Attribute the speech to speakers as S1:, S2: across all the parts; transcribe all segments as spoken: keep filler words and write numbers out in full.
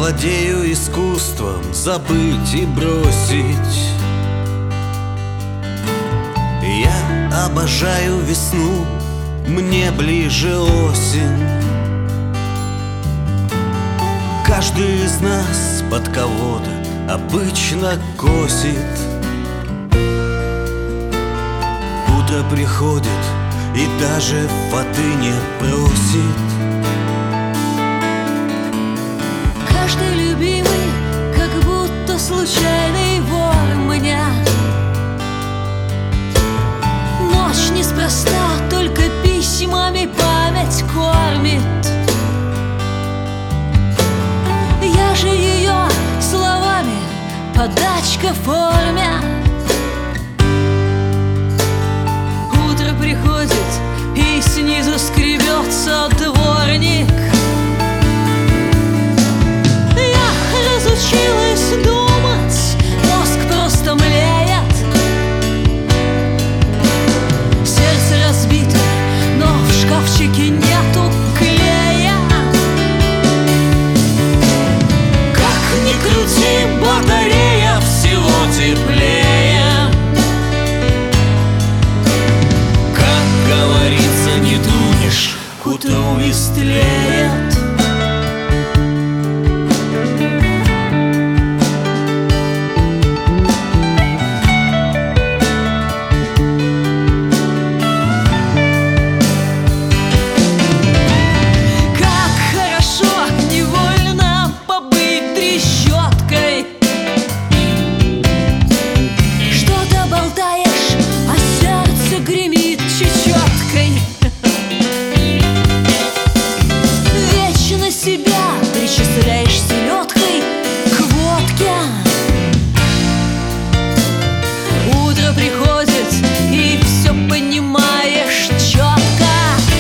S1: владею искусством забыть и бросить. Я обожаю весну, мне ближе осень. Каждый из нас под кого-то обычно косит. Утро приходит и даже воды не просит.
S2: Каждый любимый, как будто случайный вор меня. Ночь неспроста, только письмами память кормит. Я же ее словами подачка формя. Утро приходит, и снизу скребется дворник. Разучилась думать, мозг просто млеет. Сердце разбито, но в шкафчике нету клея.
S1: Как ни крути, батарея всего теплее. Как говорится, не тронешь, к утру истлеет.
S2: Причисляешь селедкой к водке. Утро приходит, и все понимаешь четко.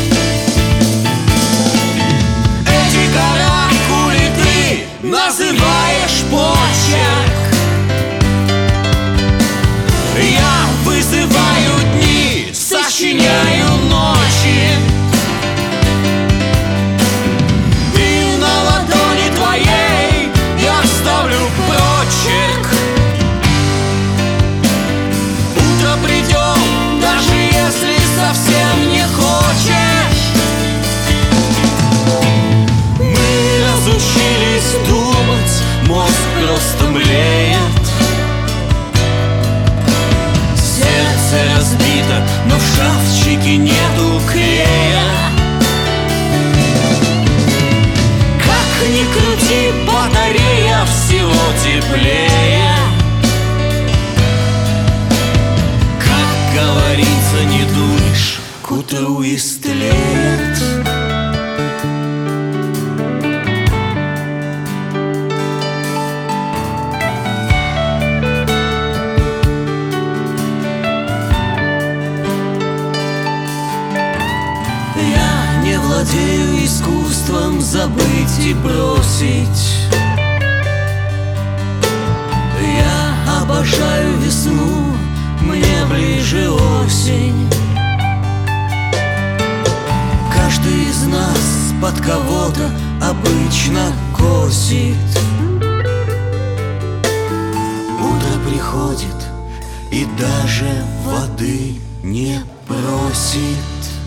S1: Эти каракули ты называешь почерк. Я вызываю дни, сочиняю ночи. Совсем не хочешь. Мы разучились думать, мозг просто млеет. Сердце разбито, но в шкафчике нету клея. Как ни крути, батарея всего теплее. Как говорится, не дунешь, к утру истлеет. Я не владею искусством забыть и бросить. Я обожаю весну, мне ближе осень. Каждый из нас под кого-то обычно косит. Утро приходит и даже воды не просит.